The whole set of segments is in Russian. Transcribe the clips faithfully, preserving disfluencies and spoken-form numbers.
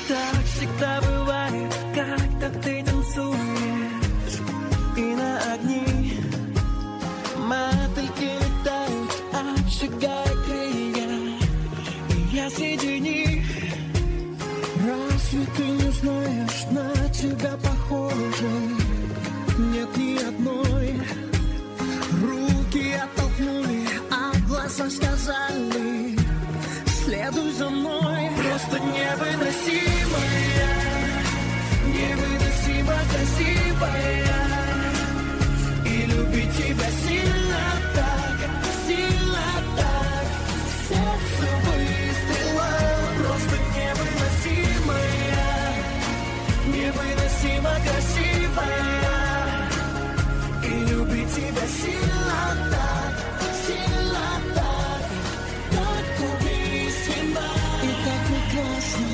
Так всегда бывает, когда ты танцуешь, и на огни мотыльки летают, обжигая крылья, и я среди них. Разве ты не знаешь, на тебя похоже нет ни одной? Руки оттолкнули, а глаза сказали: следуй за мной. Просто невыносимая, невыносимо красивая, и любить тебя сильно так, сильно так, сердце выстрела. Просто невыносимая, невыносимо красивая, и любить тебя сильно так, сильно так, так убийственно и так прекрасно.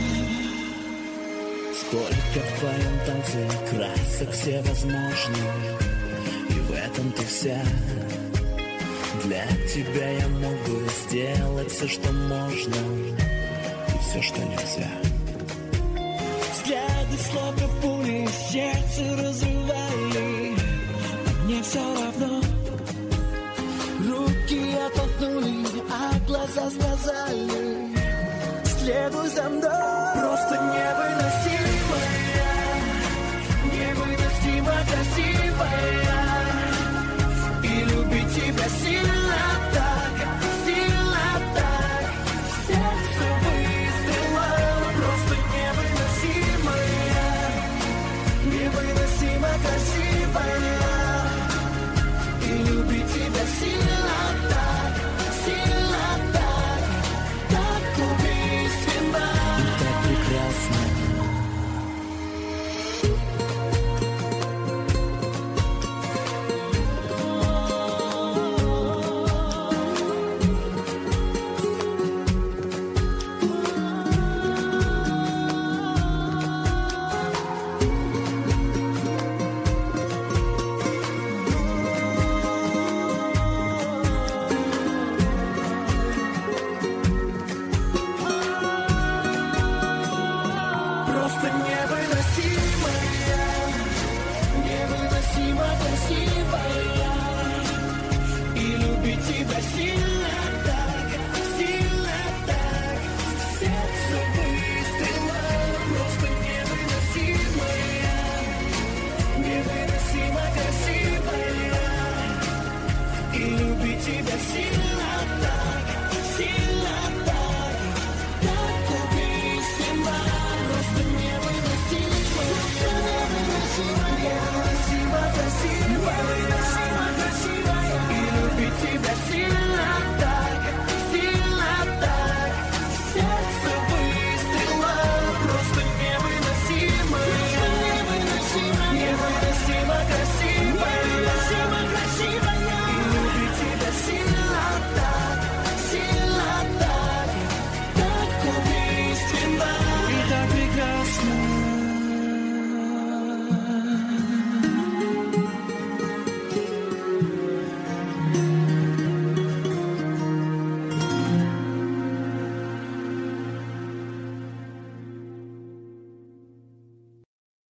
Сколько в твоем танце красок всевозможных, и в этом ты вся. Для тебя я мог бы сделать все, что можно, и все, что нельзя. Взгляды словно пули, сердце разрывали, а мне все равно. Руки оттолкнули, а глаза сказали: следуй за мной. Просто не